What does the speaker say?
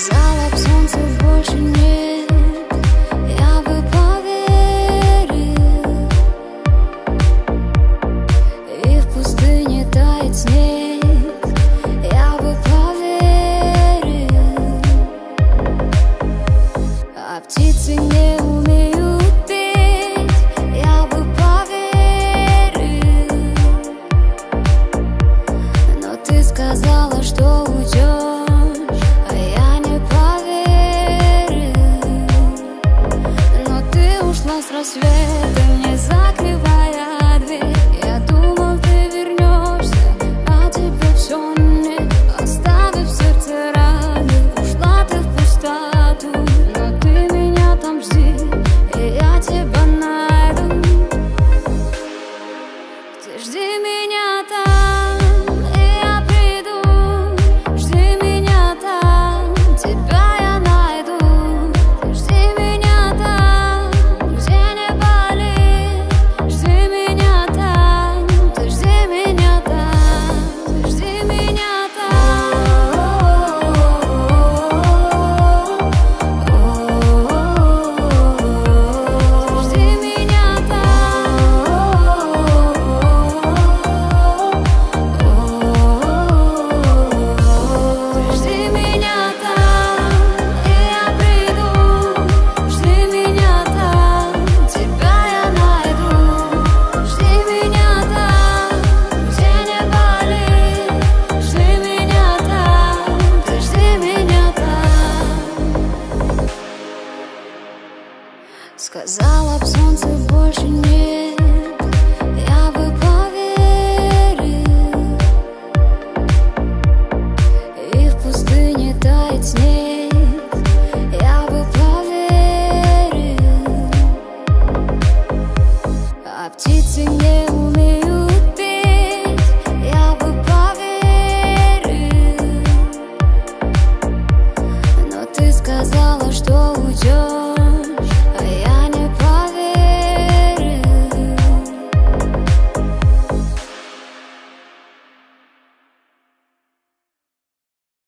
Сказала б, солнца больше нет, я бы поверил. И в пустыне тает снег, я бы поверил. А птицы не умеют петь, я бы поверил. Но ты сказала, что уйдешь, а я не поверил. Но ты ушла с рассветом, не закрывая дверь. Я думал, ты вернешься, а тебе все нет. Оставив в сердце раны, ушла ты в пустоту. Но ты меня там жди, и я тебя найду. Ты жди меня там, и я приду. Жди меня там, тебя я найду. Ты жди меня там, где не болит. Жди меня там, ты жди меня там. Ты жди меня там. Жди меня Жди меня там, и я приду. Жди меня там, тебя я найду. Жди меня там, где не болит. Жди меня там, ты жди меня там. Сказала б, солнца больше нет, я бы поверил. И в пустыне тает снег, я бы поверил. А птицы не умеют петь, я бы поверил. Но ты сказала, что уйдешь,